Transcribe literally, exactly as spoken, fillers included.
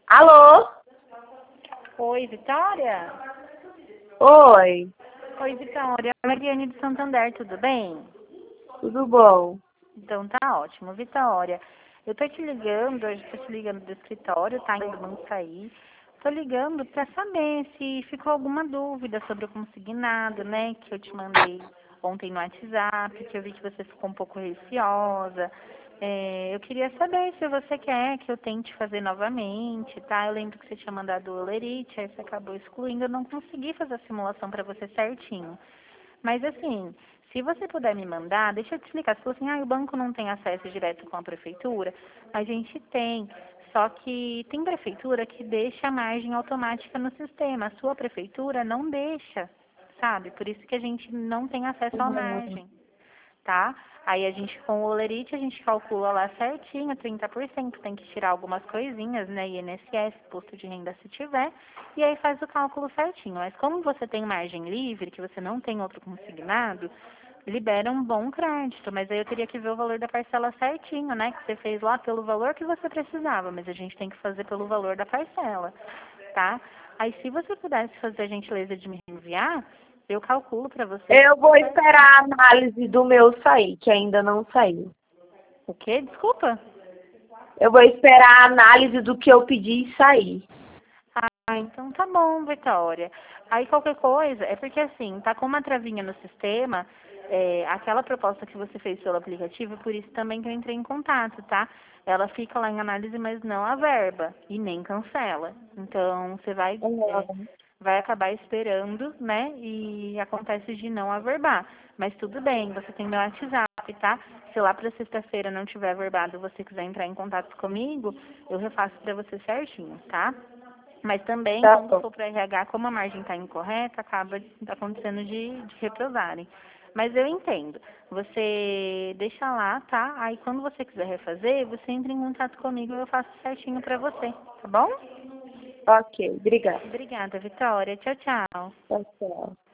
Alô? Oi, Vitória? Oi, Oi, Vitória. Mariane de Santander, tudo bem? tudo bom? Então tá ótimo. Vitória, eu tô te ligando, hoje tô te ligando do escritório, tá? Ainda não saí. Tô ligando pra saber se ficou alguma dúvida sobre o consignado, né? Que eu te mandei ontem no WhatsApp, que eu vi que você ficou um pouco receosa. É, eu queria saber se você quer que eu tente fazer novamente, tá? Eu lembro que você tinha mandado o Olerite, aí você acabou excluindo, eu não consegui fazer a simulação para você certinho. Mas assim, se você puder me mandar, deixa eu te explicar. Você falou assim, ah, o banco não tem acesso direto com a prefeitura. A gente tem. Só que tem prefeitura que deixa a margem automática no sistema. A sua prefeitura não deixa, sabe? Por isso que a gente não tem acesso à Uhum. margem, tá? Aí a gente, com o Olerite, a gente calcula lá certinho, trinta por cento, tem que tirar algumas coisinhas, né, I N S S, posto de renda se tiver, e aí faz o cálculo certinho. Mas como você tem margem livre, que você não tem outro consignado, libera um bom crédito, mas aí eu teria que ver o valor da parcela certinho, né, que você fez lá pelo valor que você precisava, mas a gente tem que fazer pelo valor da parcela, tá? Aí se você pudesse fazer a gentileza de me enviar, eu calculo para você Eu tudo vou esperar a certinho. análise do meu sair, que ainda não saiu. O quê? Desculpa. Eu vou esperar a análise do que eu pedi sair. Ah, então tá bom, Vitória. Aí qualquer coisa, é porque assim, tá com uma travinha no sistema, é, aquela proposta que você fez pelo aplicativo, por isso também que eu entrei em contato, tá? Ela fica lá em análise, mas não a verba, e nem cancela. Então, você vai, é, Uhum. vai acabar esperando, né? E acontece de não averbar. Mas tudo bem, você tem meu WhatsApp, tá? Se lá pra sexta-feira não tiver averbado, você quiser entrar em contato comigo, eu refaço pra você certinho, tá? Mas também, Tá quando bom. for para R H, como a margem está incorreta, acaba acontecendo de, de reprosarem. Mas eu entendo. Você deixa lá, tá? Aí quando você quiser refazer, você entra em contato comigo e eu faço certinho para você, tá bom? Ok, obrigada. Obrigada, Vitória. Tchau, tchau. Tchau, tchau.